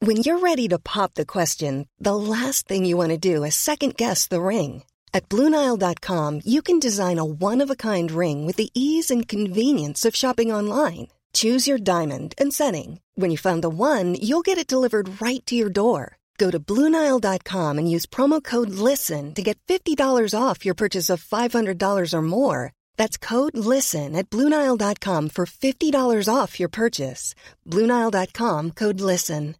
When you're ready to pop the question, the last thing you want to do is second-guess the ring. At BlueNile.com, you can design a one-of-a-kind ring with the ease and convenience of shopping online. Choose your diamond and setting. When you find the one, you'll get it delivered right to your door. Go to BlueNile.com and use promo code LISTEN to get $50 off your purchase of $500 or more. That's code LISTEN at BlueNile.com for $50 off your purchase. BlueNile.com, code LISTEN.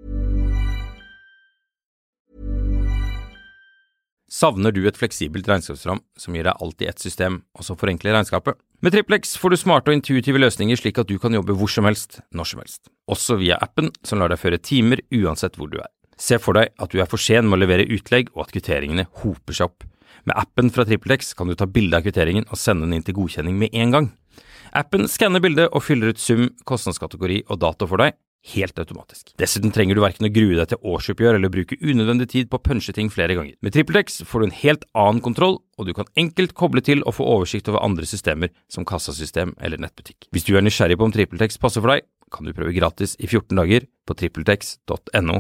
Savner du et fleksibelt regnskapsprogram som gir deg alt i ett system, og som forenkler regnskapet? Med TrippelX får du smarte og intuitive løsninger slik at du kan jobbe hvor som helst, når som helst. Også via appen som lar deg føre timer uansett hvor du er. Se for deg at du er for sen med å levere utlegg og at kvitteringene hoper seg opp. Med appen fra TrippelX kan du ta bilde av kvitteringen og sende den inn til godkjenning med en gang. Appen skanner bildet og fyller ut sum, kostnadskategori og dato for deg, helt automatisk. Dessuten trenger du hverken å grue deg til årsoppgjør eller bruke unødvendig tid på å punche ting flere ganger. Med TrippelX får du en helt annen kontroll, og du kan enkelt koble til og få oversikt over andre systemer som kassasystem eller nettbutikk. Hvis du er nysgjerrig på om TrippelX passer for deg, kan du prøve gratis i 14 dager på trippeltex.no.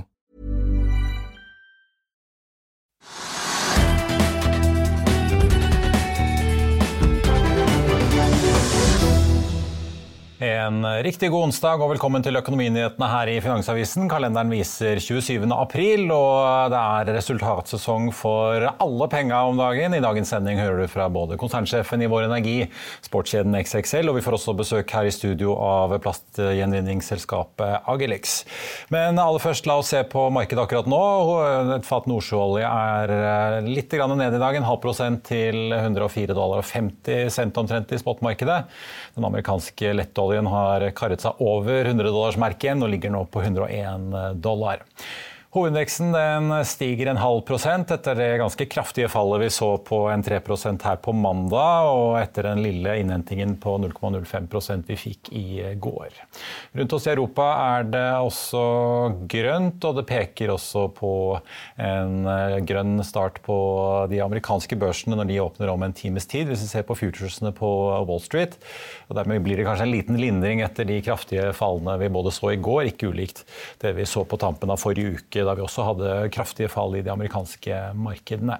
En riktig god onsdag og velkommen til Økonominyhetene her i Finansavisen. Kalenderen viser 27. april, og det er resultatsesong for alle penger om dagen. I dagens sending hører du fra både konsernsjefen i Vår Energi, sportskjeden XXL, og vi får også besøk her i studio av plastgjenvinningsselskapet Agilyx. Men aller først, la oss se på markedet akkurat nå. Et fat nordsjøolje er litt ned i dag, 0,5% til $104,50 omtrent i spotmarkedet. Den amerikanske lettoljen har karret seg over $100-merken og ligger nå på $101. Hovedindeksen den stiger 0,5% etter det ganske kraftige fallet vi så på 3% her på mandag, og etter den lille innhentingen på 0,05% vi fikk i går. Rundt oss i Europa er det også grønt, og det peker også på en grønn start på de amerikanske børsene når de åpner om en times tid, hvis vi ser på futuresene på Wall Street. Og dermed blir det kanskje en liten lindring etter de kraftige fallene vi både så i går, ikke ulikt det vi så på tampen av forrige uke, da vi også hadde kraftige fall i de amerikanske markedene.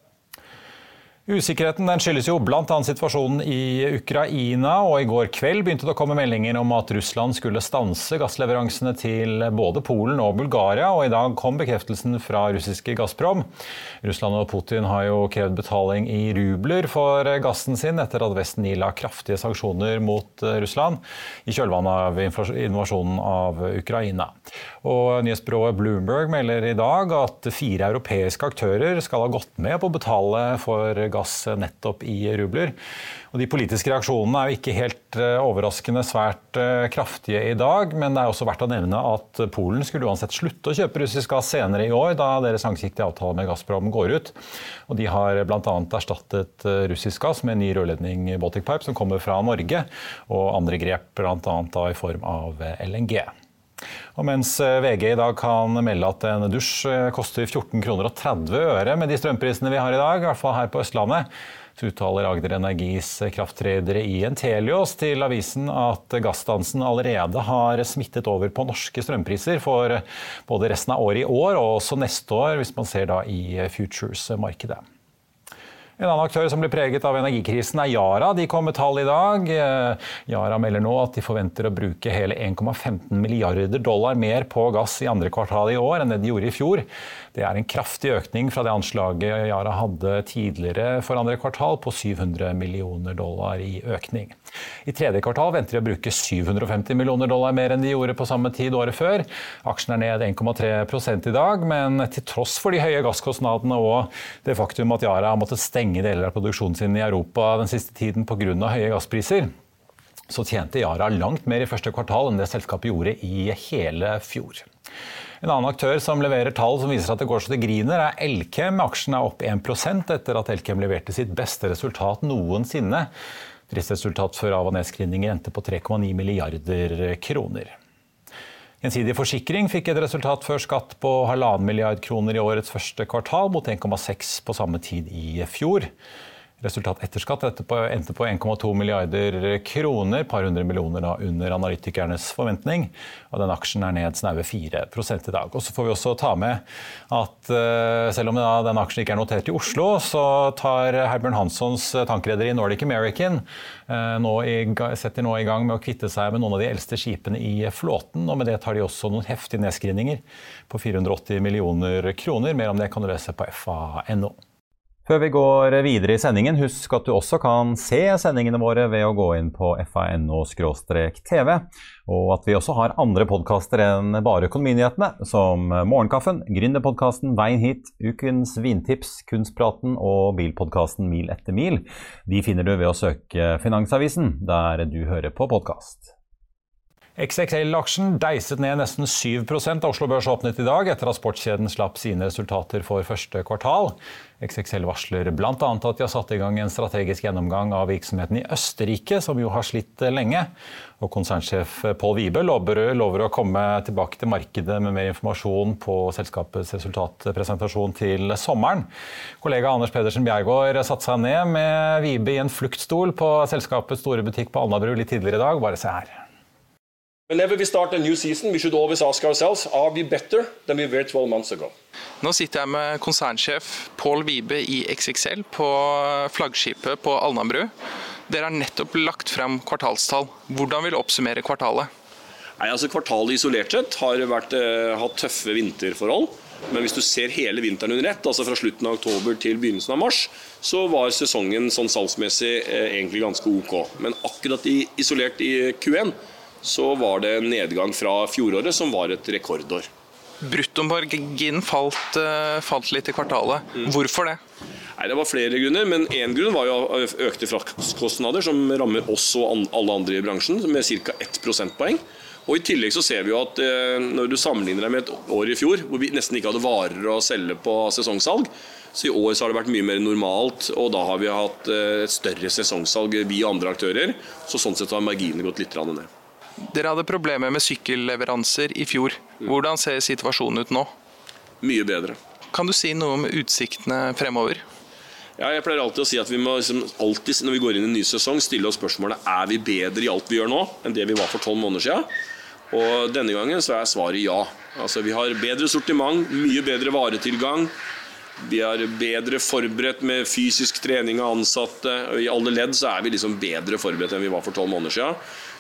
Usikkerheten den skyldes jo blant annet situasjonen i Ukraina, og i går kveld begynte det å komme meldinger om at Russland skulle stanse gassleveransene til både Polen og Bulgaria, og i dag kom bekreftelsen fra russiske Gazprom. Russland og Putin har jo krevd betaling i rubler for gassen sin etter at Vesten ila kraftige sanksjoner mot Russland i kjølvannet av invasjonen av Ukraina. Og nyhetsbyrået Bloomberg melder i dag at 4 europeiske aktører skal ha gått med på å betale for gass nettopp i rubler. Og de politiske reaksjonene er jo ikke helt overraskende svært kraftige i dag, men det er også verdt å nevne at Polen skulle uansett slutte å kjøpe russisk gass senere i år, da deres langsiktige avtale med Gazprom går ut. Og de har blant annet erstattet russisk gass med en ny rørledning Baltic Pipe som kommer fra Norge, og andre grep blant annet da i form av LNG. Og mens VG i dag kan melde at en dusj koster 14,30 kroner med de strømprisene vi har i dag, i hvert fall her på Østlandet, så uttaler Agder Energis krafttredere i Entelios til avisen at gassstansen allerede har smittet over på norske strømpriser for både resten av året i år og også neste år, hvis man ser da i futures-markedet. En annen aktør som blir preget av energikrisen er Yara. De kom med tall i dag. Yara melder nå at de forventer å bruke hele $1,15 milliarder mer på gass i andre kvartal i år enn det de gjorde i fjor. Det er en kraftig økning fra det anslaget Yara hadde tidligere for andre kvartal på $700 millioner i økning. I tredje kvartal venter de å bruke $750 millioner mer enn de gjorde på samme tid året før. Aksjen er ned 1,3% i dag, men til tross for de høye gasskostnadene og det faktum at Yara har måttet stenge deler av produksjonen sin i Europa den siste tiden på grunn av høye gasspriser, så tjente Yara langt mer i første kvartal enn det selskapet gjorde i hele fjor. En annen aktør som leverer tall som viser at det går så det griner er Elkem. Aksjen er opp 1% etter at Elkem leverte sitt beste resultat noensinne. Driftsresultat før av- og nedskrivninger endte på 3,9 milliarder kroner. Gjensidig Forsikring fikk et resultat før skatt på 1,5 milliard kroner i årets første kvartal mot 1,6 på samme tid i fjor. Resultat etter skatt endte på 1,2 milliarder kroner, par hundre millioner da, under analytikernes forventning. Og den aksjen ned snaue 4% i dag. Og så får vi også ta med at selv om den aksjen ikke notert i Oslo, så tar Herbjørn Hanssons tankrederi Nordic American setter nå i gang med å kvitte seg med noen av de eldste skipene i flåten, og med det tar de også noen heftige nedskrivninger på 480 millioner kroner. Mer om det kan du lese på fa.no. Før vi går videre i sendingen, husk at du også kan se sendingene våre ved å gå inn på fa.no/tv, og at vi også har andre podcaster enn bare Økonominyhetene, som Morgenkaffen, Gründerpodcasten Veien hit, Ukens vintips, Kunstpraten og bilpodcasten Mil etter mil. De finner du ved å søke Finansavisen, der du hører på podcast. XXL-aksjen deiset ned nesten 7% da Oslo Børs åpnet i dag, etter at sportskjeden slapp sine resultater for første kvartal. XXL varsler blant annet at de har satt i gang en strategisk gjennomgang av virksomheten i Østerrike, som jo har slitt lenge. Og konsernsjef Pål Wibe lover å komme tilbake til markedet med mer informasjon på selskapets resultatpresentasjon til sommeren. Kollega Anders Pedersen Bjergård satte seg ned med Wibe i en fluktstol på selskapets store butikk på Alnabru litt tidligere i dag. Bare se her. Whenever we start a new season, we should always ask ourselves, are we better than we were 12 months ago? Nå sitter jeg med konsernsjef Pål Wibe i XXL på flaggskipet på Alnabru. Dere har nettopp lagt frem kvartalstall. Hvordan vil oppsummere kvartalet? Nei, altså Kvartalet isolert sett har hatt tøffe vinterforhold. Men hvis du ser hele vinteren under ett, altså fra slutten av oktober til begynnelsen av mars, så var sesongen sånn salgsmessig egentlig ganske ok. Men akkurat isolert i Q1, så var det en nedgang fra fjoråret som var et rekordår. Bruttomarginen falt litt i kvartalet. Hvorfor det? Nei, det var flere grunner, men en grunn var jo økte fraktkostnader som rammer oss og alle andre i bransjen med ca. 1 prosentpoeng. Og i tillegg så ser vi jo at når du sammenligner deg med et år i fjor, hvor vi nesten ikke hadde varer å selge på sesongsalg, så i år så har det vært mye mer normalt, og da har vi hatt et større sesongsalg vi og andre aktører, så sånn sett har marginene gått litt ned. Dere hadde problemer med sykkelleveranser i fjor. Hvordan ser situasjonen ut nå? Mye bedre. Kan du si noe om utsiktene fremover? Ja, jeg pleier alltid å si at vi må alltid, når vi går inn i en ny sesong, stille oss spørsmålet, er vi bedre i alt vi gjør nå enn det vi var for 12 måneder siden? Og denne gangen så svaret ja. Altså, vi har bedre sortiment, mye bedre varetilgang, vi er bedre forberedt med fysisk trening av ansatte, og i alle ledd så vi liksom bedre forberedt enn vi var for 12 måneder siden.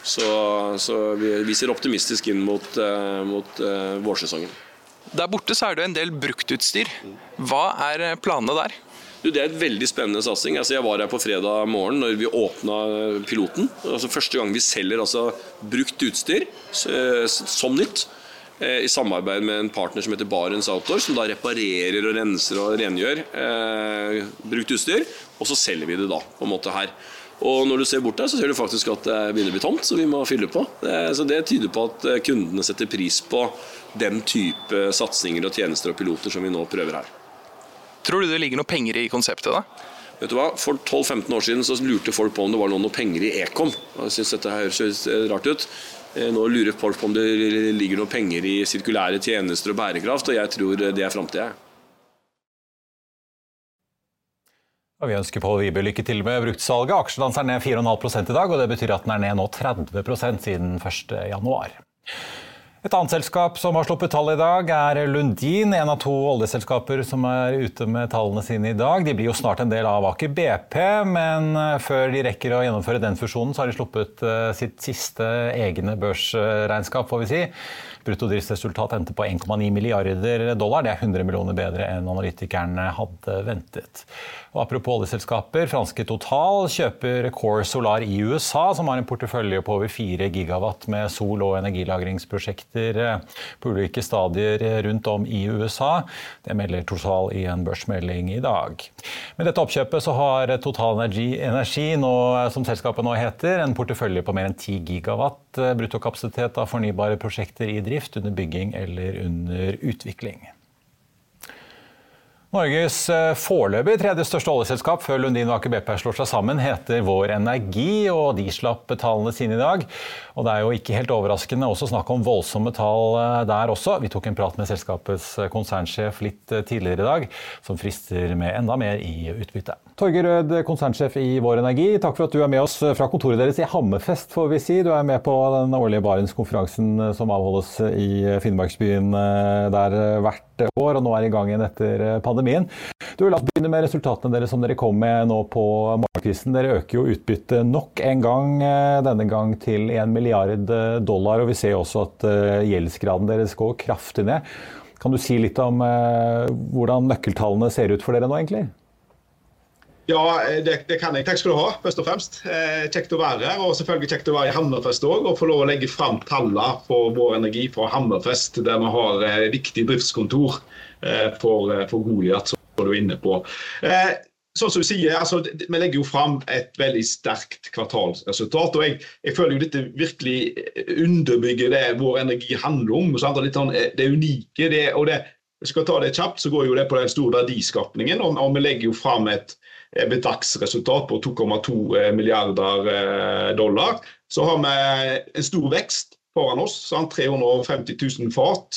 Så vi ser optimistisk inn mot vårsesongen. Der borte så det en del bruktutstyr. Hva planene der? Det et veldig spennende satsing. Altså, jeg var her på fredag morgen når vi åpnet piloten. Altså, første gang vi selger brukt utstyr som nytt, i samarbeid med en partner som heter Barents Outdoor, som da reparerer og renser og rengjør brukt utstyr, og så selger vi det da på en måte her. Og når du ser bort der, så ser du faktisk at det begynner å bli tomt, så vi må fylle på. Så det tyder på at kundene setter pris på den type satsinger og tjenester og piloter som vi nå prøver her. Tror du det ligger noe penger i konseptet da? Vet du hva? For 12-15 år siden så lurte folk på om det var noe penger i Ecom. Jeg synes dette høres rart ut. Nå lurer folk på om det ligger noe penger i sirkulære tjenester og bærekraft, og jeg tror det fremtiden. Og vi ønsker Pål Wibe lykke til med bruktsalget. Aksjen ned 4,5% i dag, og det betyr at den ned nå 30% siden 1. januar. Et annet selskap som har sluppet tall i dag Lundin, en av 2 oljeselskaper som ute med tallene sine i dag. De blir jo snart en del av Aker BP, men før de rekker å gjennomføre den fusjonen, så har de sluppet sitt siste egne børsregnskap, får vi si. Bruttodriftsresultat endte på 1,9 milliarder dollar. Det 100 millioner bedre enn analytikerne hadde ventet. Og apropos oljeselskaper, franske Total kjøper Core Solar i USA, som har en portefølje på over 4 gigawatt med sol- og energilagringsprosjekter på ulike stadier rundt om i USA. Det melder Total i en børsmelding i dag. Med dette oppkjøpet så har Total Energi, nå, som selskapet nå heter, en portefølje på mer enn 10 gigawatt bruttokapasitet av fornybare prosjekter i drift, under bygging eller under utvikling. Norges foreløpig tredje største oljeselskap før Lundin og Aker BP slår seg sammen heter Vår Energi, og de slapp tallene sine i dag. Og det jo ikke helt overraskende også snakk om voldsomme tall der også. Vi tok en prat med selskapets konsernsjef litt tidligere i dag, som frister med enda mer i utbytte. Torger Rød, konsernsjef i Vår Energi, takk for at du med oss fra kontoret deres i Hammerfest, får vi si. Du med på den årlige Barentskonferansen som avholdes i Finnmarksbyen der hvert år, og nå i gang igjen etter pandemien. La oss begynne med resultatene dere som dere kom med nå på morgenkvisten. Dere øker jo utbytte nok en gang, denne gang til $1 milliard, og vi ser også at gjeldsgraden deres går kraftig ned. Kan du si litt om hvordan nøkkeltallene ser ut for dere nå egentlig? Ja, det kan jeg. Takk skal du ha, først og fremst. Kjekt å være her, og selvfølgelig kjekt å være i Hammerfest også, og få lov å legge frem tallene for Vår Energi fra Hammerfest, der vi har viktig driftskontor for Goliat, som du inne på. Sånn som du sier, altså, vi legger jo frem et veldig sterkt kvartalsresultat, og jeg føler jo dette virkelig underbygger det Vår Energi handler om, sant? Litt sånn, det unike, jeg skal ta det kjapt, så går jo det på den store verdiskapningen, og vi legger jo frem et dagsresultat på $2,2 milliarder. Så har vi en stor vekst foran oss, 350 000 fat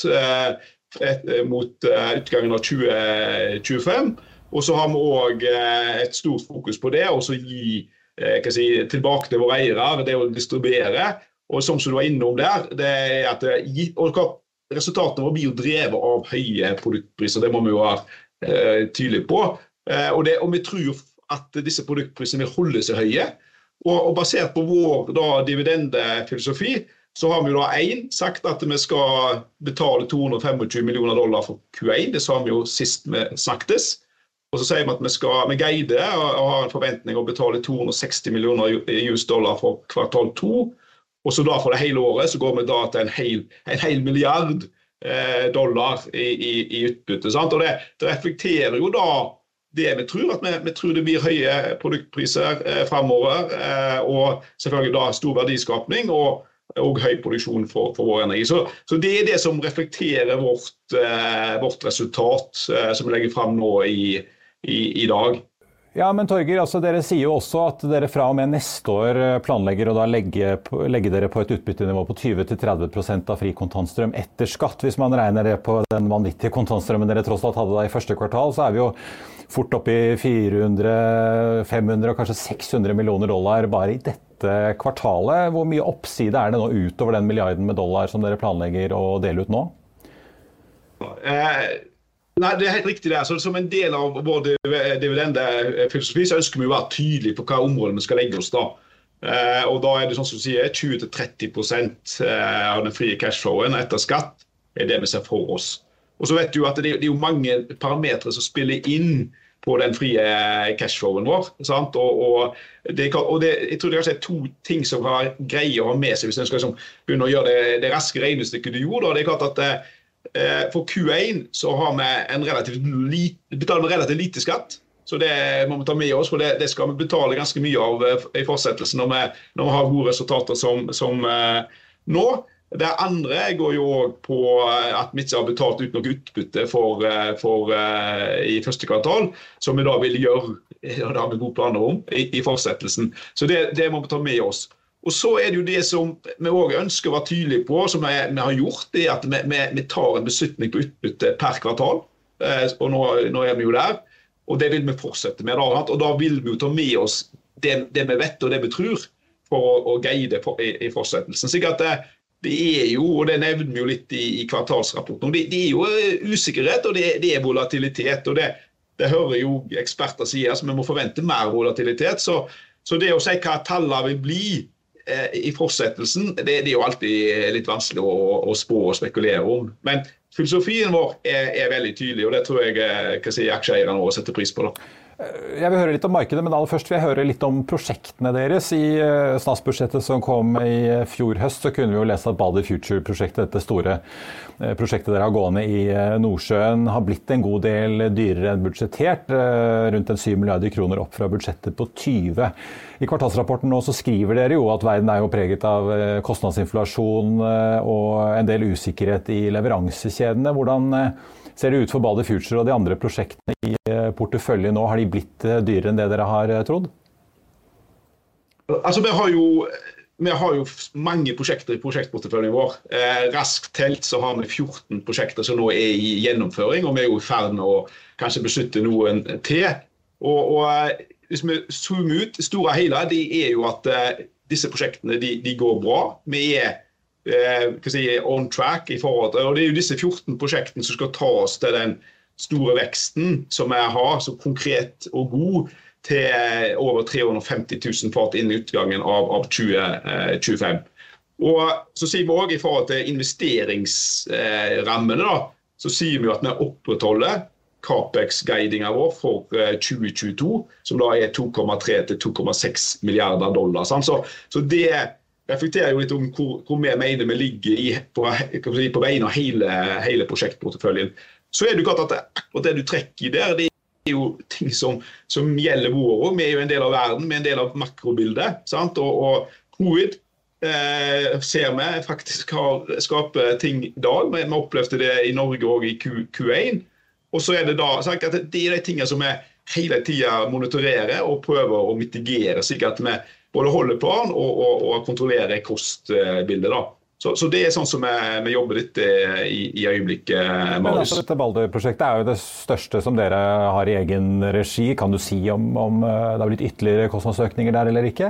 mot utgangen av 2025. Og så har vi også et stort fokus på det, og så gi tilbake til våre eiere, det å distribuere. Og som du var innom der, det at resultatene våre blir jo drevet av høye produktpriser, det må vi jo være tydelige på. Og vi tror at disse produktprisene vil holde seg høye, og basert på vår dividendefilosofi, så har vi jo sagt at vi skal betale $225 millioner for Q1, det sa vi jo sist vi snakkes, og så sier vi at vi guider og har en forventning å betale $260 millioner for kvartal 2, og så da for det hele året så går vi da til en hel milliard dollar i utbytte, sant? Og det reflekterer jo da det vi tror, at vi tror det blir høye produktpriser fremover, og selvfølgelig da stor verdiskapning og høy produksjon for Vår Energi. Så det det som reflekterer vårt resultat som vi legger frem nå i dag. Ja, men Torger, altså dere sier jo også at dere fra og med neste år planlegger å da legge dere på et utbyttenivå på 20-30% av fri kontantstrøm etter skatt. Hvis man regner det på den vanvittige kontantstrømmen dere tross alt hadde da i første kvartal, så vi jo fort opp i 400, 500 og kanskje $600 millioner bare i dette kvartalet. Hvor mye oppside det nå utover den milliarden med dollar som dere planlegger å dele ut nå? Nei, det helt riktig det. Så som en del av vår dividendefilosofi så ønsker vi å være tydelige på hva områder vi skal legge oss da. Og da det sånn som du sier, 20-30% av den frie cashflowen etter skatt det vi ser for oss. Og så vet du at det jo mange parametre som spiller inn på den frie cashflowen vår, sant? Jeg tror det kanskje to ting som var greie å ha med seg hvis en skal begynne å gjøre det raske regnestykket du gjorde. Det klart at for Q1 så har vi betaler vi relativt lite skatt, så det må vi ta med oss, for det skal vi betale ganske mye av i fortsettelsen når vi har gode resultater som nå. Det andre går jo også på at vi ikke har betalt ut noe utbytte i første kvartal, som vi da vil gjøre, og det har vi gode planer om, i fortsettelsen. Så det må vi ta med oss. Og så det jo det som vi også ønsker å være tydelige på, som vi har gjort, det at vi tar en beslutning på utbytte per kvartal, og nå vi jo der, og det vil vi fortsette med, og da vil vi jo ta med oss det vi vet og det vi tror, for å guide i fortsettelsen. Så det jo, og det nevner vi jo litt i kvartalsrapporten, det jo usikkerhet, og det volatilitet, og det hører jo eksperter si, så vi må forvente mer volatilitet, så det å si hva tallene vil bli, i fortsettelsen, det jo alltid litt vanskelig å spå og spekulere om. Men filosofien vår veldig tydelig, og det tror jeg aksjeeierne nå setter pris på da. Jeg vil høre litt om markedet, men aller først vil jeg høre litt om prosjektene deres. I statsbudsjettet som kom i fjor høst, så kunne vi jo lese at Balder Future-prosjektet, dette store prosjektet dere har gående i Nordsjøen, har blitt en god del dyrere enn budsjettert, rundt 7 milliarder kroner opp fra budsjettet på 20. I kvartalsrapporten nå så skriver dere jo at verden jo preget av kostnadsinflasjon og en del usikkerhet i leveransekjedene. Hvordan ser det ut for Balder Future og de andre prosjektene i porteføljen nå? Har de blitt dyrere enn det dere har trodd? Altså, vi har jo mange prosjekter i prosjektporteføljen vår. Raskt telt så har vi 14 prosjekter som nå er i gjennomføring, og vi er jo i ferd med å kanskje beslutte noen til. Og hvis vi zoomer ut, store og hele, det er jo at disse prosjektene de går bra. Vi on track i forhold til, og det er jo disse 14 prosjektene som skal ta oss til den store veksten som vi har, så konkret og god, til over 350 000 fat innen utgangen av 2025. Og så sier vi også i forhold til investeringsrammene da, så sier vi at vi opprettholder CapEx-guidingen vår for 2022, som da er 2,3 til 2,6 milliarder dollar. Så det reflekterer jo litt om hvor vi mener vi ligger på veien av hele prosjektporteføljen. Så er det jo klart at akkurat det du trekker i der, det er jo ting som gjelder våre. Vi er jo en del av verden, vi er en del av makrobildet, sant? Og covid ser vi faktisk har skapet ting i dag. Vi opplevde det i Norge og i Q1. Og så er det da, så at det er de tingene som vi hele tiden monitorerer og prøver å mitigere, slik at vi både holder plan og kontrollerer kostbildet da. Så det er sånn som vi jobber litt i øyeblikket, Marius. Men altså, dette Balder-prosjektet er jo det største som dere har i egen regi. Kan du si om det har blitt ytterligere kostnadsøkninger der eller ikke?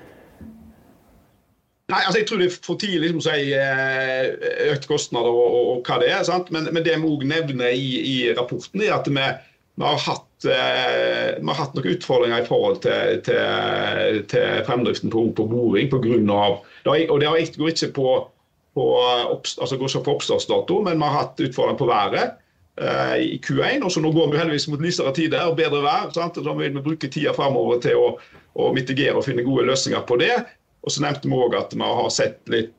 Nei, altså jeg tror det er for tidlig liksom, å si økte kostnader og hva det er, sant? Men det vi også nevner i rapporten er at vi har hatt noen utfordringer i forhold til fremdriften på boring på grunn av, og det går ikke på oppstartsdato, men vi har hatt utfordringer på været i Q1, og så nå går vi heldigvis mot lysere tider og bedre vær, sant? Og da vil vi bruke tiden fremover til å mitigere og finne gode løsninger på det. Og så nevnte vi også at vi har sett litt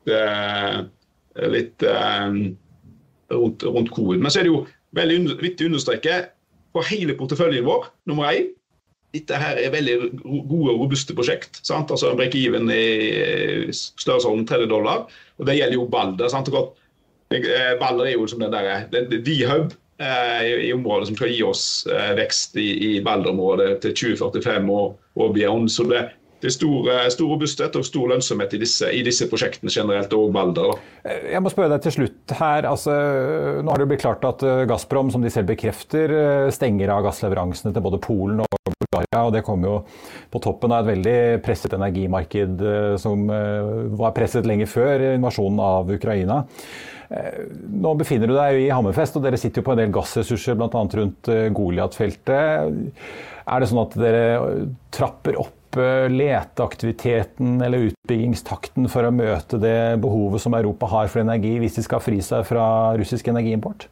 rundt covid. Men så er det jo veldig viktig å understreke på hele porteføljen vår, nummer 1. Dette her er veldig gode og robuste prosjekt, sant? Altså en break-even i størrelsesorden $30, og det gjelder jo Balder, sant? Balder er jo som den D-hub i området som skal gi oss vekst i Balder-området til 2045 og beyond, så det er stor robusthet og stor lønnsomhet i disse prosjektene generelt, og Balder. Jeg må spørre deg til slutt her. Altså, nå har det blitt klart at Gazprom, som de selv bekrefter, stenger av gassleveransene til både Polen og Bulgaria, og det kom jo på toppen av et veldig presset energimarked som var presset lenge før invasjonen av Ukraina. Nå befinner du deg jo i Hammerfest, og dere sitter jo på en del gassressurser, blant annet rundt Goliat-feltet. Er det sånn at dere trapper opp leteaktiviteten eller utbyggingstakten for å møte det behovet som Europa har for energi hvis de skal fri seg fra russisk energiimport?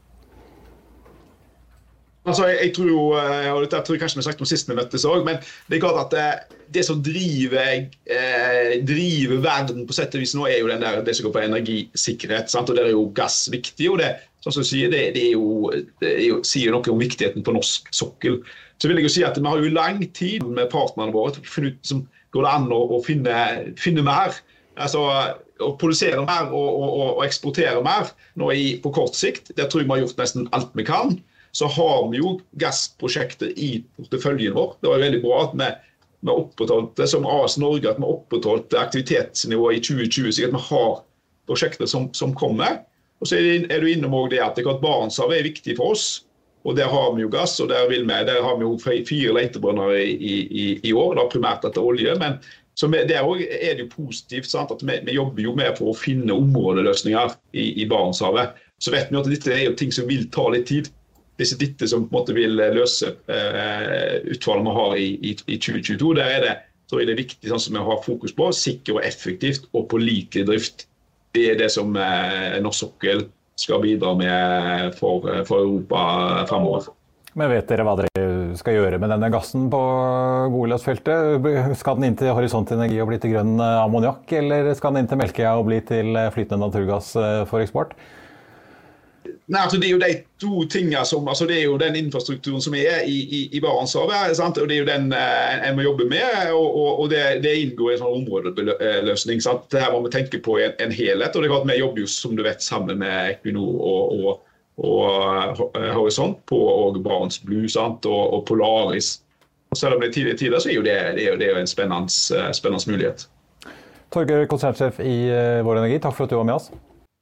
Altså, jeg tror, og dette tror jeg kanskje vi har sagt om sist vi møttes også, men det er klart at det som driver verden på sett og vis nå er jo det som går på energisikkerhet, sant? Og det er jo gass viktig, og det, sånn som du sier, det sier noe om viktigheten på norsk sokkel. Så vil jeg jo si at vi har jo lang tid med partnerne våre til å finne ut som går det an å finne mer, altså å produsere mer og eksportere mer nå på kort sikt. Det tror jeg vi har gjort nesten alt vi kan. Så har vi jo gassprosjekter i porteføljen vår. Det var jo veldig bra at vi opprettholdt det som AS Norge, at vi opprettholdt aktivitetsnivået i 2020, så at vi har prosjekter som kommer. Og så er du innom også det at Barentshavet er viktig for oss. Og der har vi jo gass, og der har vi jo 4 letebrønner i år, da primært etter olje, men så der er det jo positivt, sant? At vi jobber jo med for å finne områdeløsninger i Barentshavet. Så vet vi at dette er jo ting som vil ta litt tid. Dette som på en måte vil løse utfallet vi har i 2022, der så er det viktig sånn som vi har fokus på, sikker og effektivt og pålitelig drift. Det er det som norsk sokkel skal bidra med for Europa fremover. Men vet dere hva dere skal gjøre med denne gassen på Goliat-feltet? Skal den inn til Horisont Energi og bli til grønn ammoniakk, eller skal den inn til Melkøya og bli til flytende naturgass for eksport? Nei, altså det er jo de to tingene som, altså det er jo den infrastrukturen som er i Barentshavet, sant? Og det er jo den en må jobbe med, og det inngår i en sånn områdeløsning, sant? Her må vi tenke på en helhet, og det er klart vi jobber jo, som du vet, sammen med Equinor og horisont på og Barents Blue, sant? Og Polaris. Og selv om det er tidlige tider, så er det jo en spennende mulighet. Torgeir, konsernsjef i Vår Energi, takk for at du var med oss.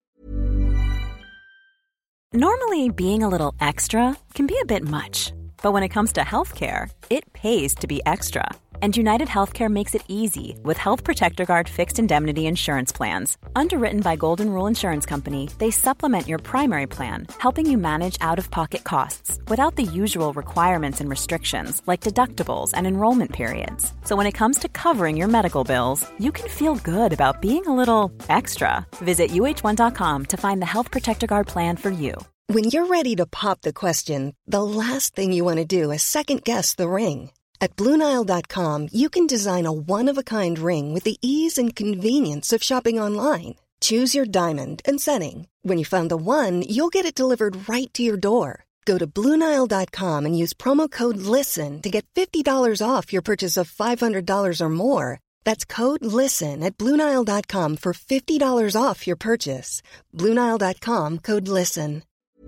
Normally, being a little extra can be a bit much. But when it comes to healthcare, it pays to be extra. And United Healthcare makes it easy with Health Protector Guard fixed indemnity insurance plans. Underwritten by Golden Rule Insurance Company, they supplement your primary plan, helping you manage out-of-pocket costs without the usual requirements and restrictions like deductibles and enrollment periods. So when it comes to covering your medical bills, you can feel good about being a little extra. Visit uh1.com to find the Health Protector Guard plan for you. When you're ready to pop the question, the last thing you want to do is second-guess the ring. At BlueNile.com, you can design a one-of-a-kind ring with the ease and convenience of shopping online. Choose your diamond and setting. When you find the one, you'll get it delivered right to your door. Go to BlueNile.com and use promo code LISTEN to get $50 off your purchase of $500 or more. That's code LISTEN at BlueNile.com for $50 off your purchase. BlueNile.com, code LISTEN.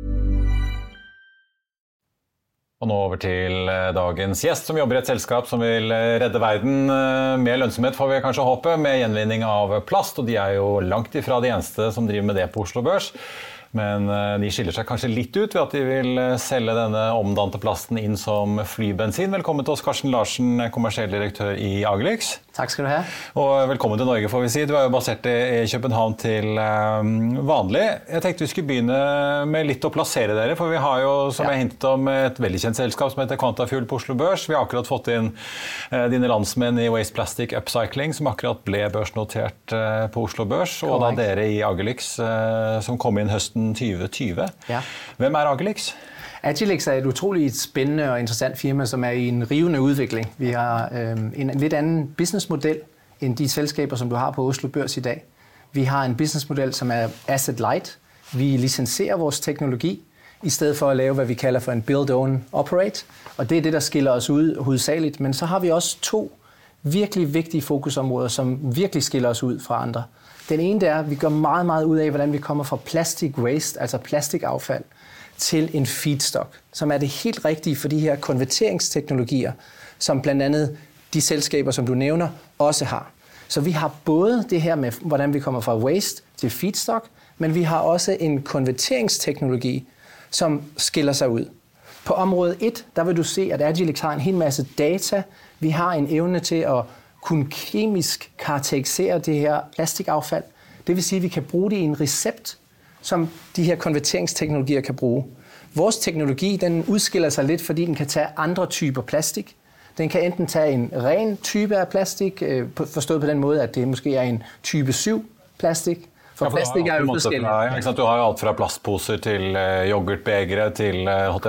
Og nå over til dagens gjest, som jobber i et selskap som vil redde verden med lønnsomhet, får vi kanskje håpe, med gjenvinning av plast, og de er jo langt ifra de eneste som driver med det på Oslo Børs. Men de skiller seg kanskje litt ut ved at de vil selge denne omdante plasten inn som flybensin. Velkommen til oss, Karsten Larsen, kommersiell direktør i Agilyx. Takk skal du ha. Og velkommen til Norge, får vi si. Du er jo basert i København til vanlig. Jeg tenkte vi skulle begynne med litt å plassere dere, for vi har jo, som jeg hintet om, et veldig kjent selskap som heter Quantafuel på Oslo Børs. Vi har akkurat fått inn dine landsmenn i Waste Plastic Upcycling, som akkurat ble børsnotert på Oslo Børs, og da dere i Agilyx, som kom inn høsten 2020. Ja. Hvem er Agilyx? Agilyx er et utroligt spændende og interessant firma, som er i en rivende udvikling. Vi har en lidt anden businessmodel end de selskaber, som du har på Oslo Børs i dag. Vi har en businessmodel, som er asset light. Vi licenserer vores teknologi, i stedet for at lave, hvad vi kalder for en build, own, operate. Og det er det, der skiller os ud hovedsageligt. Men så har vi også to virkelig vigtige fokusområder, som virkelig skiller os ud fra andre. Den ene det er, at vi gør meget, meget ud af, hvordan vi kommer fra plastic waste, altså plastikaffald, til en feedstock, som er det helt rigtige for de her konverteringsteknologier, som blandt andet de selskaber, som du nævner, også har. Så vi har både det her med, hvordan vi kommer fra waste til feedstock, men vi har også en konverteringsteknologi, som skiller sig ud. På område 1, der vil du se, at Agilyx har en hel masse data. Vi har en evne til at kunne kemisk karakterisere det her plastikaffald. Det vil sige, at vi kan bruge det i en recept, som de her konverteringsteknologier kan bruge. Vores teknologi, den udskiller sig lidt, fordi den kan tage andre typer plastik. Den kan enten tage en ren type af plastik, forstået på den måde, at det måske er en type 7 plastik. For plastik er jo forskelligt. Du har jo alt fra plastposer til yoghurtbegre til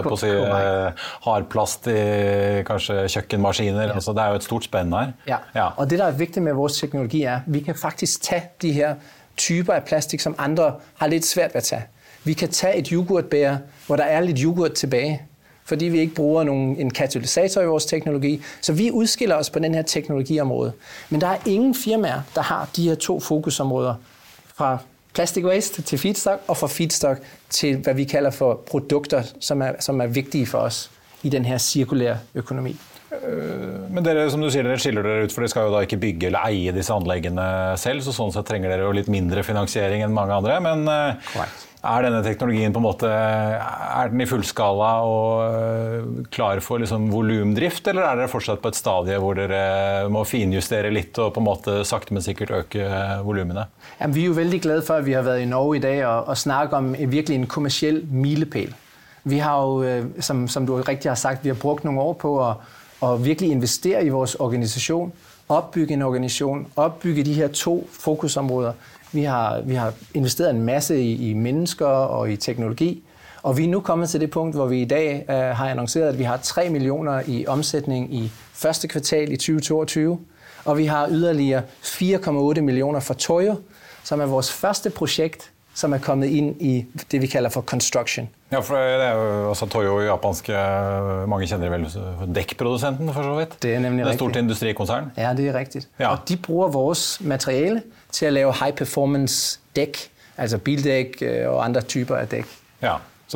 hardplast i kanskje køkkenmaskiner. Ja. Altså, det er jo et stort spænd her. Ja. Og det, der er vigtigt med vores teknologi, er, at vi kan faktisk tage de her typer af plastik, som andre har lidt svært ved at tage. Vi kan tage et yoghurtbæger, hvor der er lidt yoghurt tilbage, fordi vi ikke bruger en katalysator i vores teknologi. Så vi udskiller os på den her teknologiområde. Men der er ingen firmaer, der har de her to fokusområder, fra plastic waste til feedstock, og fra feedstock til, hvad vi kalder for produkter, som er vigtige for os i den her cirkulære økonomi. Men dere, som du sier, dere skiller dere ut, for dere skal jo da ikke bygge eller eie disse anleggene selv, så sånn sett trenger dere jo litt mindre finansiering enn mange andre, men er denne teknologien på en måte, er den i fullskala og klar for liksom volumdrift, eller er dere fortsatt på et stadie hvor dere må finjustere litt og på en måte sakte men sikkert øke volumene? Jamen, vi er jo veldig glade for, at vi har været i Norge i dag og snakke om virkelig en kommerciel milepæl. Vi har jo, som du rigtig har sagt, vi har brugt nogle år på at virkelig investere i vores organisation, opbygge en organisation, opbygge de her to fokusområder. Vi har investeret en masse i mennesker og i teknologi, og vi er nu kommet til det punkt, hvor vi i dag har annonceret, at vi har 3 millioner i omsætning i første kvartal i 2022, og vi har yderligere 4,8 millioner for Toyo, som er vores første projekt, som er kommet ind i det, vi kalder for construction. Ja, for det er jo også Toyo i japanske, mange kender vel dækprodusenten for så vidt. Det er nemlig rigtigt. Det er et stort industrikonsern. Ja, det er rigtigt. Ja. Og de bruger vores materiale til at lave high performance dæk, altså bildæk og andre typer af dæk. Ja. Så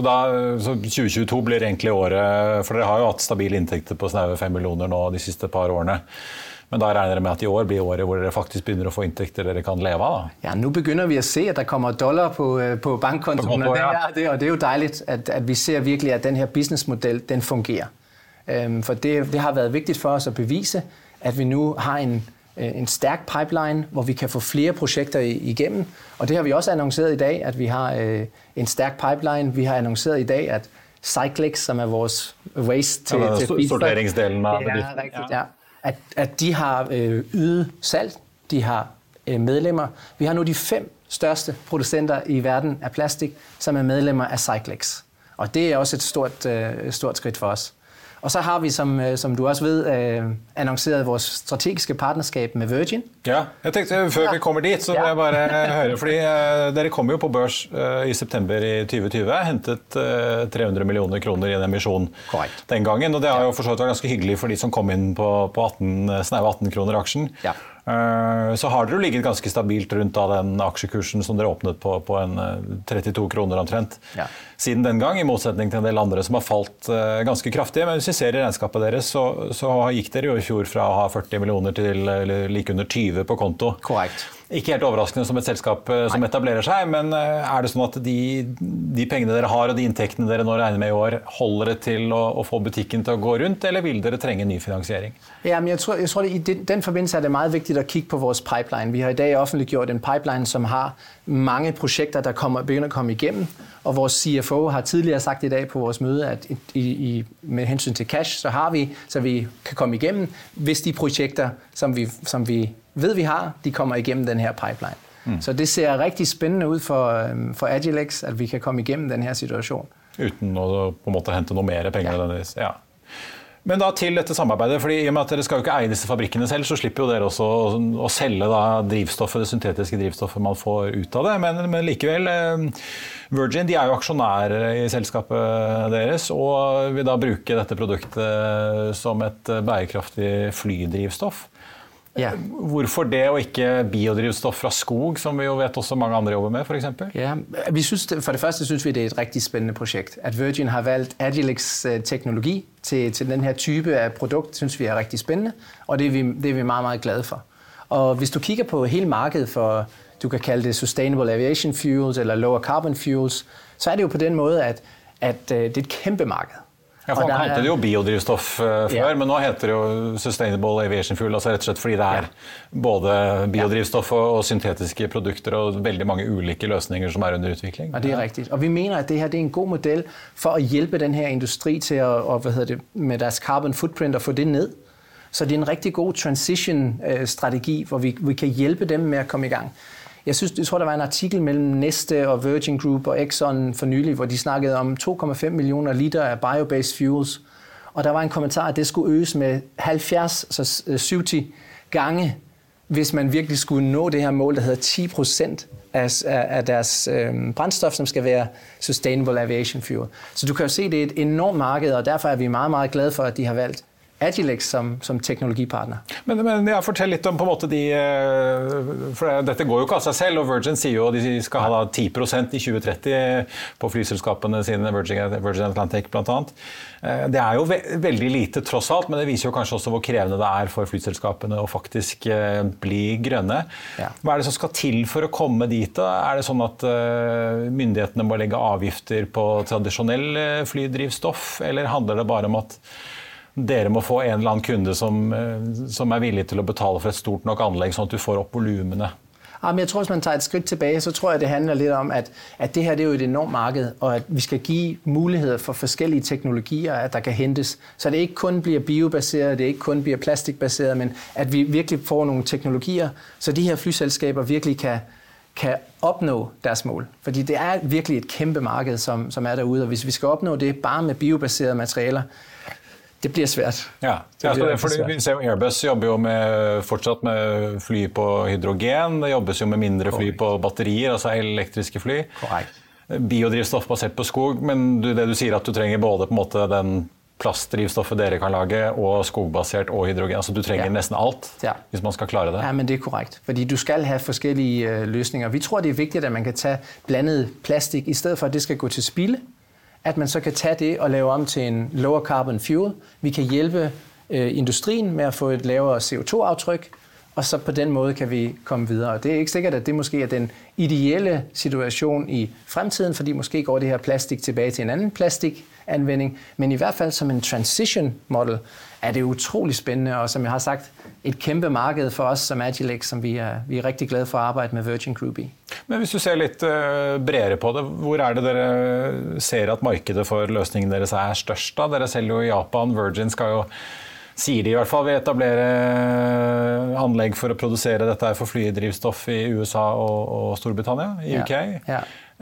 2022 blir egentlig året, for dere har jo hatt stabile inntekter på snaue 5 millioner nå de siste par årene. Men da regner dere med at i år blir året hvor dere faktisk begynner å få inntekter dere kan leve av? Da. Ja, nu begynder vi at se, at der kommer dollar på bankkontoen, og det er jo dejligt, at vi ser virkelig, at den her businessmodel, den fungerer. For det har været vigtigt for os at bevise, at vi nu har en stærk pipeline, hvor vi kan få flere projekter igennem. Og det har vi også annonceret i dag, at vi har en stærk pipeline. Vi har annonceret i dag, at Cyclex, som er vores waste til sorteringsdelen af bedriften. Ja. At de har ydet salg, de har medlemmer. Vi har nu de 5 største producenter i verden af plastik, som er medlemmer af Cyclex. Og det er også et stort skridt for os. Og så har vi, som du også ved, annonceret vores strategiske partnerskap med Virgin. Ja, jeg tenkte før vi kommer dit, så vil jeg bare høre, fordi dere kom jo på børs i september i 2020, hentet 300 millioner kroner i en emisjon den gangen, og det har jo forstått vært ganske hyggelig for de som kom inn på snaue 18 kroner aksjen. Ja. Så har dere jo ligget ganske stabilt rundt av den aksjekursen som dere åpnet på en 32 kroner omtrent. Ja. Siden den gang, i motsetning til en del andre som har falt ganske kraftig. Men hvis vi ser i regnskapet deres, så gikk dere jo i fjor fra å ha 40 millioner til like under 20 på konto. Korrekt. Ikke helt overraskende som et selskap som etablerer seg, men er det sånn at de pengene dere har og de inntektene dere nå regner med i år, holder det til å få butikken til å gå rundt, eller vil dere trenge ny finansiering? Ja, men jeg tror i den forbindelse er det meget vigtigt at kigge på vores pipeline. Vi har i dag offentliggjort en pipeline, som har mange projekter, der begynder at komme igennem, og vores CFO har tidligere sagt i dag på vores møde, at med hensyn til cash, så har vi, så vi kan komme igennem, hvis de projekter, som vi ved vi har, de kommer igennem den her pipeline. Så det ser rigtig spændende ud for Agilex, at vi kan komme igennem den her situation. Uten å på en måte hente noe mer penger. Ja. Men da til dette samarbeidet, fordi i og med at dere skal jo ikke eie disse fabrikkene selv, så slipper jo dere også å selge da drivstoffet, det syntetiske drivstoffet man får ut av det. Men likevel, Virgin, de er jo aksjonærer i selskapet deres, og vil da bruke dette produktet som et bærekraftig flydrivstoff. Ja. Hvorfor det og ikke biodrivstoff fra skog, som vi jo vet også mange andre jobber med, for eksempel? Ja, for det første synes vi, det er et rigtig spændende projekt. At Virgin har valgt Agilex teknologi til den her type af produkt, synes vi er rigtig spændende, og det er vi meget, meget glade for. Og hvis du kigger på hele markedet for, du kan kalde det Sustainable Aviation Fuels eller Lower Carbon Fuels, så er det jo på den måde, at det er et kæmpe marked. Ja, for man kalte det jo biodrivstoff før, men nå heter det jo Sustainable Aviation Fuel, altså rett og slett fordi det er både biodrivstoff og syntetiske produkter og veldig mange ulike løsninger som er under utvikling. Og det er rigtigt. Og vi mener, at det her det er en god model for at hjælpe den her industri til at med deres carbon footprint at få det ned. Så det er en rigtig god transition-strategi, hvor vi kan hjælpe dem med at komme i gang. Jeg tror, der var en artikel mellem Neste og Virgin Group og Exxon for nylig, hvor de snakkede om 2,5 millioner liter af biobased fuels. Og der var en kommentar, at det skulle øges med 70 gange, hvis man virkelig skulle nå det her mål, der hedder 10% af deres brændstof, som skal være Sustainable Aviation Fuel. Så du kan jo se, at det er et enormt marked, og derfor er vi meget, meget glade for, at de har valgt Agilex som teknologipartner. Men ja, fortell litt om på en måte for dette går jo ikke av seg selv, og Virgin sier jo at de skal ha 10% i 2030 på flyselskapene sine, Virgin Atlantic blant annet. Det er jo veldig lite tross alt, men det viser jo kanskje også hvor krevende det er for flyselskapene å faktisk bli grønne. Ja. Hva er det som skal til for å komme dit da? Er det sånn at myndighetene må legge avgifter på tradisjonell flydrivstoff, eller handler det bare om at dere må få en eller annen kunde som er villig til å betale for et stort nok anlegg, sånn at du får opp volumene? Ja, men jeg tror, hvis man tager et skridt tilbage, så tror jeg, det handler lidt om, at det her det er jo et enormt marked, og at vi skal give muligheder for forskellige teknologier, at der kan hentes. Så det ikke kun bliver biobaseret, det ikke kun bliver plastikbaseret, men at vi virkelig får nogle teknologier, så de her flyselskaber virkelig kan opnå deres mål. Fordi det er virkelig et kæmpe marked, som er derude, og hvis vi skal opnå det bare med biobaserede materialer, det bliver svært. Ja, fordi vi ser jo Airbus jobber jo fortsatt med fly på hydrogen, det jobbes jo med mindre fly på batterier, altså elektriske fly. Korrekt. Biodrivstoff basert på skog, men det du sier at du trenger både på en måte den plastdrivstoffet dere kan lage, og skogbasert og hydrogen, altså du trenger nesten alt, hvis man skal klare det. Ja, men det er korrekt, fordi du skal have forskellige løsninger. Vi tror, det er vigtigt, at man kan tage blandet plastik, i stedet for at det skal gå til spilde. at man så kan tage det og lave om til en lower carbon fuel. Vi kan hjælpe industrien med at få et lavere CO2-aftryk, og så på den måde kan vi komme videre. Og det er ikke sikkert, at det måske er den ideelle situation i fremtiden, fordi måske går det her plastik tilbage til en anden plastikanvending, men i hvert fald som en transition model er det utrolig spændende, og som jeg har sagt, et kæmpe marked for os som Agilyx, som vi er rigtig glade for at arbejde med Virgin Group i. Men hvis du ser litt bredere på det, hvor det dere ser at markedet for løsningen deres størst da? Dere selger jo i Japan, Virgin skal jo, sier de i hvert fall, vil etablere anlegg for å produsere dette for flydrivstoff i USA og Storbritannia, i UK. Ja.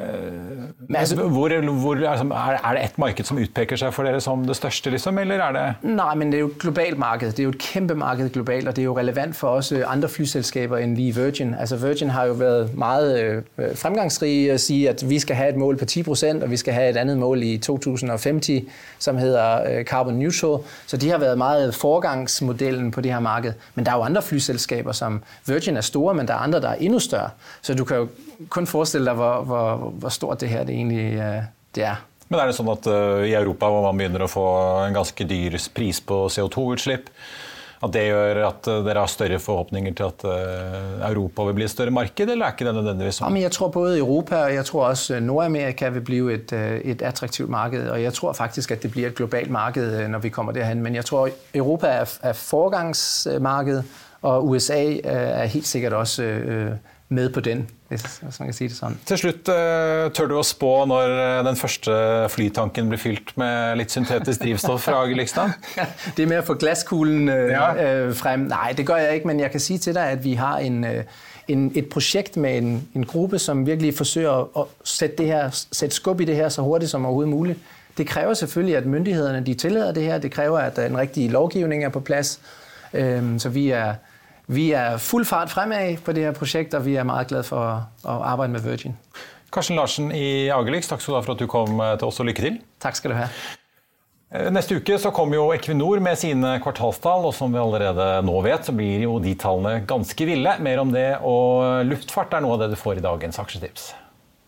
Hvor det et marked som utpeker seg for dere som det største, liksom, eller det? Nej, men det er jo et globalt marked. Det er jo et kæmpe marked globalt, og det er jo relevant for også andre flyselskaber end lige Virgin. Altså Virgin har jo været meget fremgangsrige at sige, at vi skal have et mål på 10%, og vi skal have et andet mål i 2050, som hedder carbon neutral. Så de har været meget foregangsmodellen på det her marked. Men der er jo andre flyselskaber, som Virgin er store, men der er andre, der er endnu større. Så du kan jo kun forestille dig, hvor stort det her det egentlig det er. Men det sånn at i Europa, hvor man begynner å få en ganske dyr pris på CO2-utslipp, at det gjør at dere har større forhåpninger til at Europa vil bli et større marked, eller ikke det nødvendigvis? Ja, men jeg tror både Europa og jeg tror også Nordamerika vil blive et attraktivt marked, og jeg tror faktisk, at det bliver et globalt marked, når vi kommer derhen. Men jeg tror, Europa er foregangsmarked, og USA er helt sikkert også med på den, hvis man kan sige det sådan. Til slutt, tør du å spå når den første flytanken blir fylt med litt syntetisk drivstoff fra Agilyx? Det med at få glaskuglen frem, nej, det gør jeg ikke, men jeg kan sige til dig, at vi har et projekt med en gruppe, som virkelig forsøger at sætte skub i det her så hurtigt som overhovedet muligt. Det kræver selvfølgelig, at myndighederne de tillader det her. Det kræver, at den rigtige lovgivning er på plads. Så vi er fuld fart fremad på det her projekt, og vi er meget glade for at arbejde med Virgin. Karsten Larsen i Agilyx, takk skal du ha for at du kom til oss, og lykke til. Takk skal du ha. Neste uke så kommer jo Equinor med sine kvartalstall, og som vi allerede nå vet, så blir jo de tallene ganske ville. Mer om det, og luftfart noe av det du får i dagens aksjetips.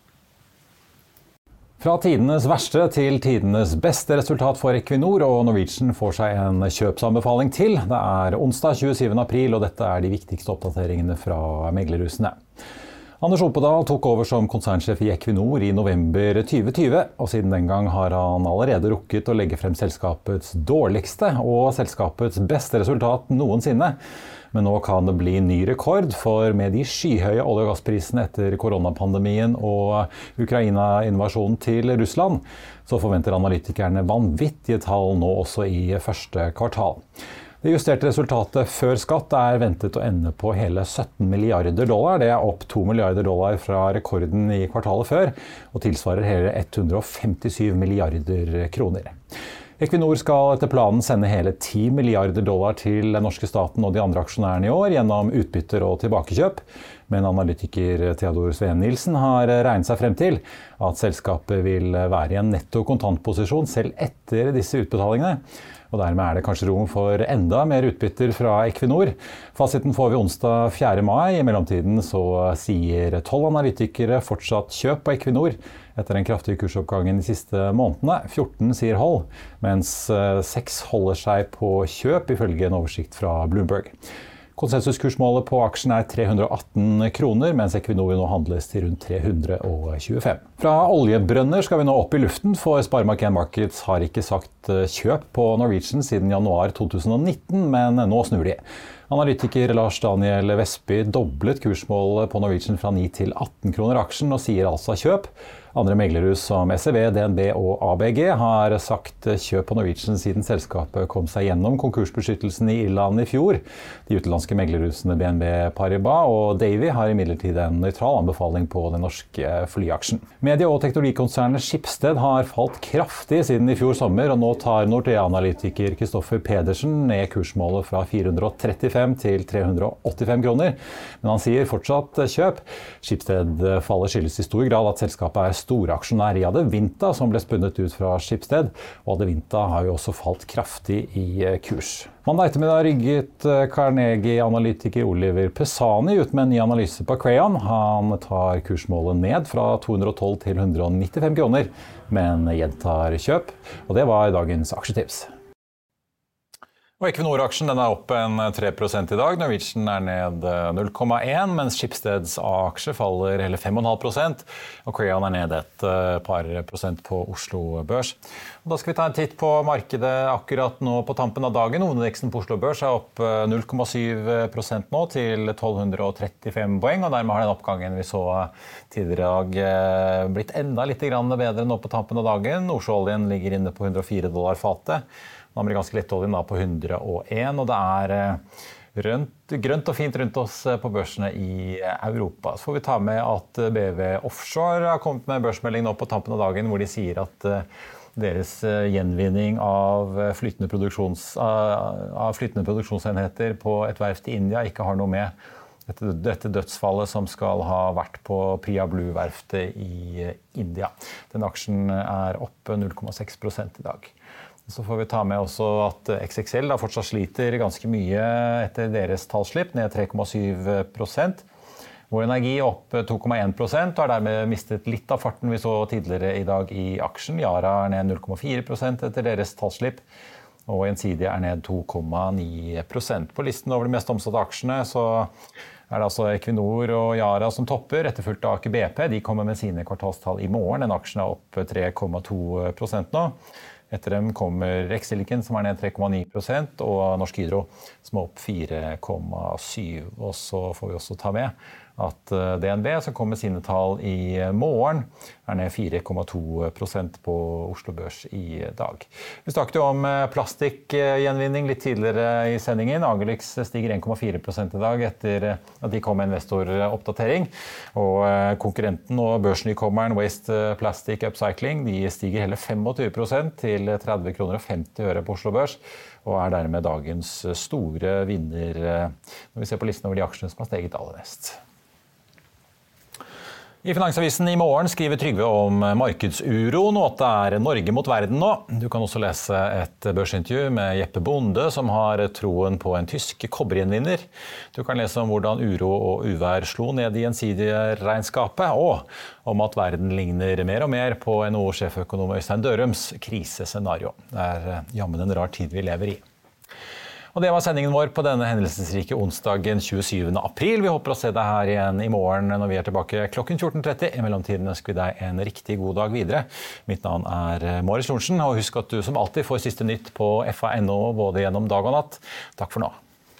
Fra tidenes verste til tidenes beste resultat for Equinor, og Norwegian får seg en kjøpsanbefaling til. Det onsdag 27. april, og dette de viktigste oppdateringene fra meglerhusene. Anders Opedal tok over som konsernsjef i Equinor i november 2020, og siden den gang har han allerede rukket å legge frem selskapets dårligste og selskapets beste resultat noensinne. Men nå kan det bli ny rekord, for med de skyhøye olje- og gassprisene etter koronapandemien og Ukraina-invasjonen til Russland, så forventer analytikerne vanvittige tall nå også i første kvartal. Det justerte resultatet før skatt ventet å ende på hele $17 milliarder. Det opp $2 milliarder fra rekorden i kvartalet før, og tilsvarer hele 157 milliarder kroner. Equinor skal etter planen sende hele $10 milliarder til den norske staten og de andre aksjonærene i år gjennom utbytter og tilbakekjøp. Men analytiker Theodor Sveen Nilsen har regnet seg frem til at selskapet vil være i en netto kontantposisjon selv etter disse utbetalingene. Og dermed det kanskje rom for enda mer utbytter fra Equinor. Fasiten får vi onsdag 4. mai. I mellomtiden så sier 12 analytikere fortsatt kjøp på Equinor etter den kraftige kursoppgangen de siste månedene. 14 sier hold, mens 6 holder seg på kjøp ifølge en oversikt fra Bloomberg. Konsensuskursmålet på aksjen 318 kroner, mens Equinor nå handles til rundt 325. Fra oljebrønner skal vi nå opp i luften, for SpareBank 1 Markets har ikke sagt kjøp på Norwegian siden januar 2019, men nå snur de. Analytiker Lars Daniel Vestby doblet kursmålet på Norwegian fra 9 til 18 kroner aksjen, og sier altså kjøp. Andre meglerhus som SEB, DNB og ABG har sagt kjøp på Norwegian siden selskapet kom seg gjennom konkursbeskyttelsen i Irland i fjor. De utenlandske meglerhusene BNB Paribas og Davy har imidlertid en nøytral anbefaling på den norske flyaksjen. Medie- og teknologikonsernet Schibsted har falt kraftig siden i fjor sommer, og nå tar Nordea-analytiker Kristoffer Pedersen ned kursmålet fra 435 til 385 kroner. Men han sier fortsatt kjøp. Schibsted faller skyldes i stor grad at selskapet storaksjonær i Adevinta, som ble spunnet ut fra Schibsted, og Adevinta har jo også falt kraftig i kurs. Mandag ettermiddag rygget Carnegie-analytiker Oliver Pesani ut med en ny analyse på Crayon. Han tar kursmålet ned fra 212 til 195 kroner, men gjentar kjøp, og det var dagens aksjetips. Og Equinor-aksjen den opp en 3% i dag. Norwegian ned 0,1, mens Schibsteds aksje faller hele 5,5%, og Crayon ned et par prosent på Oslo Børs. Og da skal vi ta en titt på markedet akkurat nå på tampen av dagen. Hovedindeksen på Oslo Børs opp 0,7% nå til 1235 poeng, og dermed har den oppgangen vi så tidligere i dag blitt enda litt bedre nå på tampen av dagen. Nordsjøoljen ligger inne på $104 fatet. Den amerikanske lettoljen på 101, og det grønt og fint rundt oss på børsene i Europa. Så får vi ta med at BW Offshore har kommet med børsmelding nå på tampen av dagen, hvor de sier at deres gjenvinning av flytende produksjonsenheter på et verft i India ikke har noe med dette dødsfallet som skal ha vært på Priya Blue-verftet i India. Den aksjen opp 0,6% i dag. Så får vi ta med også at XXL fortsatt sliter ganske mye etter deres tallslipp, ned 3,7%. Vår Energi opp 2,1% og har dermed mistet litt av farten vi så tidligere i dag i aksjen. Yara ned 0,4% etter deres tallslipp, og Gjensidige ned 2,9%. På listen over de mest omsatte aksjene så det altså Equinor og Yara som topper, etterfulgt av Aker BP. De kommer med sine kvartalstall i morgen. Den aksjen opp 3,2% nå. Etter dem kommer Rex-Silicon som ned 3,9%, og Norsk Hydro som opp 4,7%. Og så får vi også ta med at DNB som kommer med sine tall i morgen ned 4,2% på Oslo Børs i dag. Vi snakket jo om plastikkgjenvinning litt tidligere i sendingen. Agilyx stiger 1,4% i dag etter at de kom med investoroppdatering. Og konkurrenten og børsnykommeren Waste Plastic Upcycling de stiger hele 25% til 30 kroner og 50 øre på Oslo Børs, og dermed dagens store vinner når vi ser på listen over de aksjene som har steget aller mest. I Finansavisen i morgen skriver Trygve om markedsuro, nå at det Norge mot verden nå. Du kan også lese et børsintervju med Jeppe Bonde, som har troen på en tysk kobbergjenvinner. Du kan lese om hvordan uro og uvær slo ned i Gjensidige regnskapet, og om at verden ligner mer og mer på NHO-sjeføkonom Øystein Dørums krisescenario. Det jammen en rar tid vi lever i. Og det var sendingen vår på denne hendelsesrike onsdagen 27. april. Vi håper å se deg her igjen i morgen når vi tilbake klokken 14.30. I mellomtiden ønsker vi deg en riktig god dag videre. Mitt navn Marius Lorentzen, og husk at du som alltid får siste nytt på FA.no både gjennom dag og natt. Takk for nå.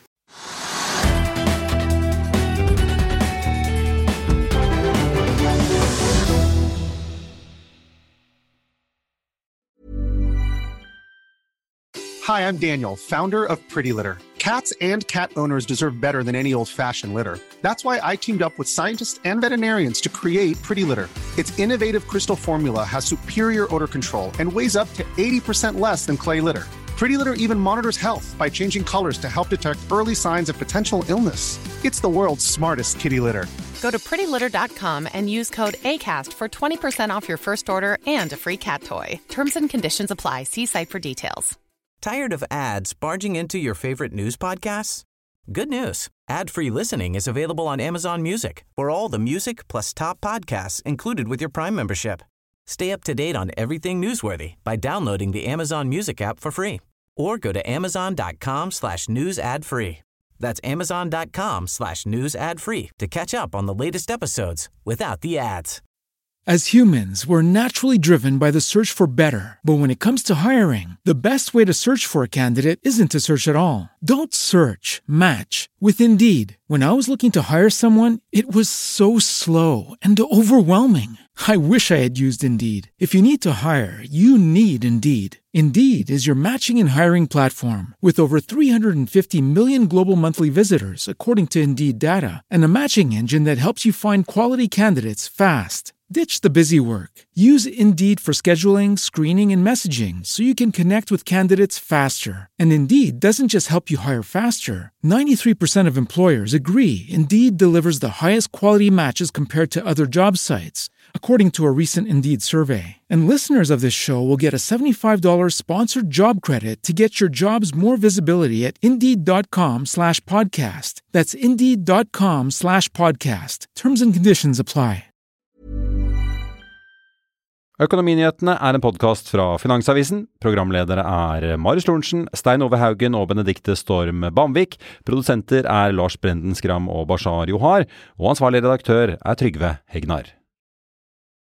Hi, I'm Daniel, founder of Pretty Litter. Cats and cat owners deserve better than any old-fashioned litter. That's why I teamed up with scientists and veterinarians to create Pretty Litter. Its innovative crystal formula has superior odor control and weighs up to 80% less than clay litter. Pretty Litter even monitors health by changing colors to help detect early signs of potential illness. It's the world's smartest kitty litter. Go to prettylitter.com and use code ACAST for 20% off your first order and a free cat toy. Terms and conditions apply. See site for details. Tired of ads barging into your favorite news podcasts? Good news. Ad-free listening is available on Amazon Music for all the music plus top podcasts included with your Prime membership. Stay up to date on everything newsworthy by downloading the Amazon Music app for free or go to amazon.com/news ad free. That's amazon.com/news ad free to catch up on the latest episodes without the ads. As humans, we're naturally driven by the search for better. But when it comes to hiring, the best way to search for a candidate isn't to search at all. Don't search, match with Indeed. When I was looking to hire someone, it was so slow and overwhelming. I wish I had used Indeed. If you need to hire, you need Indeed. Indeed is your matching and hiring platform with over 350 million global monthly visitors, according to Indeed data, and a matching engine that helps you find quality candidates fast. Ditch the busy work. Use Indeed for scheduling, screening, and messaging so you can connect with candidates faster. And Indeed doesn't just help you hire faster. 93% of employers agree Indeed delivers the highest quality matches compared to other job sites, according to a recent Indeed survey. And listeners of this show will get a $75 sponsored job credit to get your jobs more visibility at Indeed.com/podcast. That's Indeed.com/podcast. Terms and conditions apply. Økonominyhetene en podcast fra Finansavisen. Programledere Marius Lorentzen, Stein Ove Haugen og Benedikte Storm Bamvik. Produsenter Lars Brenden Skram og Bashar Johar. Og ansvarlig redaktør Trygve Hegnar.